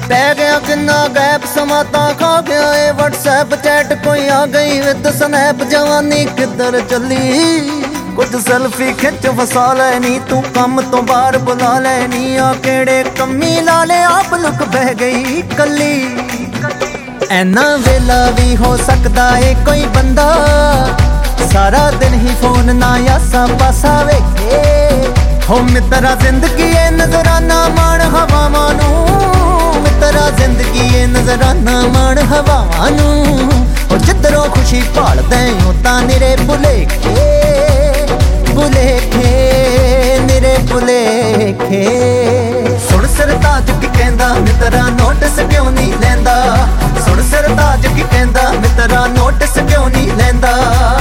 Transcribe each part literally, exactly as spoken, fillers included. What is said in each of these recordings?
पै गया किन्ना गैप समा तां खा गया ए व्हाट्सएप चैट कोई आ गई विद स्नैप जवानी किधर चली कुछ सेल्फी खिच फसा लैनी तू कम तो बाहर बुला लैनी आ केड़े कमी ला ले आप लुक बह गई कली ऐना वेला भी हो सकदा है कोई बंदा सारा दिन ही फोन ना यासा पासा वेखे हो मित्रा जिंदगी ए नजराना माण हवावां नू मित्रा जिंदगी ए नजराना माण हवावां नू ओ जिधरों खुशी भालदे ओ तां निरे भुलेखे भुलेखे निरे भुलेखे सुन सरताज की कहंदा मित्रा नोटिस क्यों नहीं लैंदा सुन सरताज की कहंदा मित्रा नोटिस क्यों नहीं लैंदा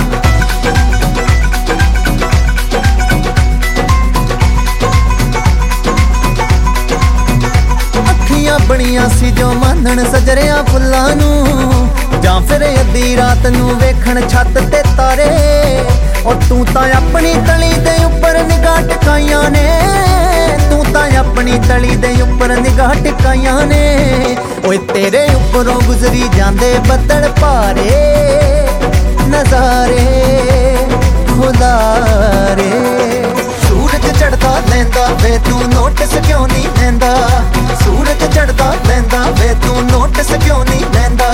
अखियां बणियां सी जो मानण सजरिया फुल्लां नू जां फिर अद्धी रात नू वेखण छत ते तारे और तू तां अपनी तली दे उपर निगाह टिकाइयां ने तू तां अपनी तली दे उपर निगाह टिकाइयां ने ओए तेरे उपरों गुजरी जांदे बदल भारे नजारे खुलारे सूरज चढ़दा लैंदा वे तू नोटिस क्यों नहीं लैंदा सूरज चढ़दा लैंदा वे तू नोटिस क्यों नहीं लैंदा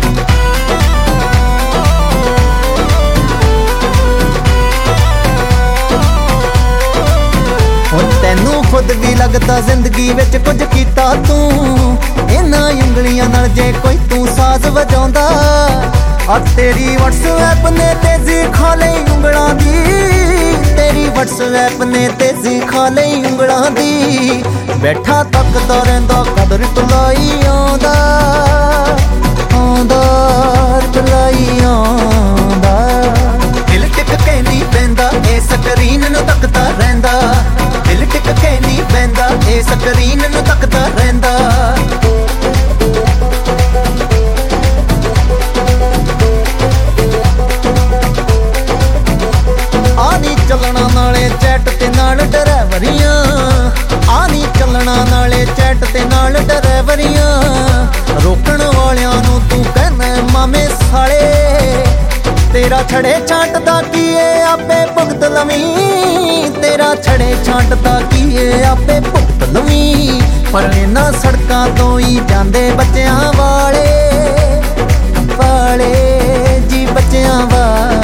तैनू खुद भी लगता जिंदगी विच कुछ कीता तू इन्हां उंगलियां नाल जे कोई तू साज वजाउंदा आ तेरी व्हाट्सएप ने तेजी खा लई उंगलां दी तेरी व्हाट्सएप ने तेजी खा लई उंगलां दी बैठा तकदा रहिंदा कद रिप्लाई आंदा आंदा रिप्लाई आंदा दिल टिक के नहीं पैंदा ए स्क्रीन नूं तकदा रहिंदा दिल टिक के नहीं पैंदा ए स्क्रीन नूं तकदा रहिंदा आनी चलना नाले चैट ते नाल ड्राइवरियां आनी चलना नाले चैट ते नाल ड्राइवरियां रोकण वालियां नूं तू कहना मामे साले तेरा छड़े छांटदा की ए आपे भुगत लवीं तेरा छड़े छांटदा की ए आपे भुगत लवीं पर इन्हां सड़कां तो ही जांदे बच्चियां वाले वाले जी बच्चियां वाले